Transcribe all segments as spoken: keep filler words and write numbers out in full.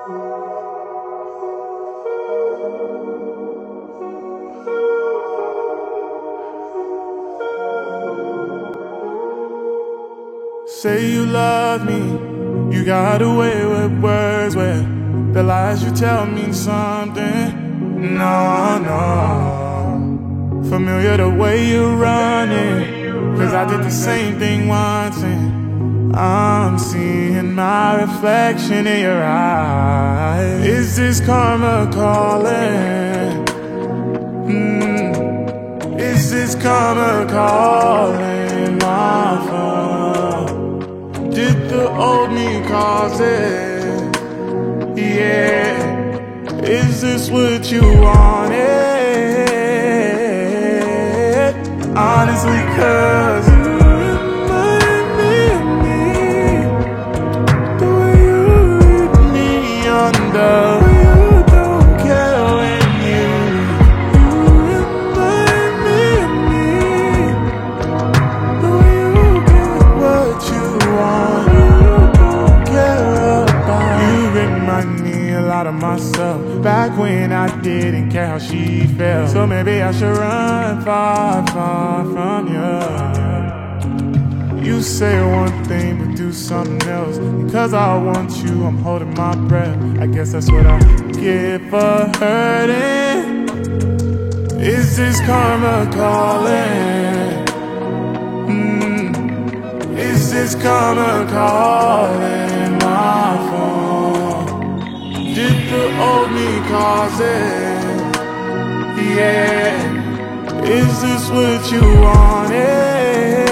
Say you love me, you got away with words where the lies you tell mean something. No, no, familiar the way you're running, cause I did the same thing once and I'm seeing my reflection in your eyes. Is this karma calling? Mm. Is this karma calling my phone? Did the old me cause it? Yeah. Is this what you wanted? Honestly, cause you remind me of me, the way you read me under. You don't care when you You remind me of me, the way you get what you want. You don't care about. You remind me a lot of myself, back when I didn't care how she felt. So maybe I should run far, far from you. You say one thing but do something else. Because I want you, I'm holding my breath. I guess that's what I get for hurting. Is this karma calling? Mm. Is this karma calling my phone? Did the old me cause it? Yeah. Is this what you wanted?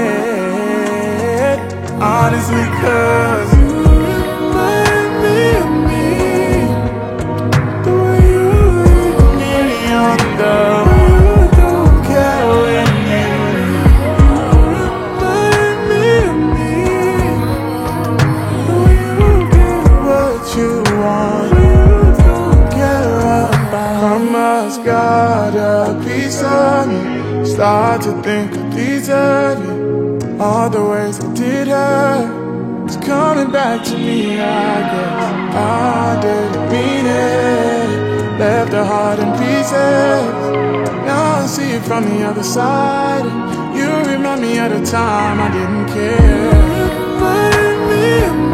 Honestly, cause you remind me of me, the way you leave me under. You don't care when you remind me of me, the way you get what you want. You don't care about. Karma's got a piece of me. Start to think of these of you. All the ways I did her, it's coming back to me, I guess. I didn't mean it, left her heart in pieces. Now I see it from the other side. You remind me of the time I didn't care. You remind me of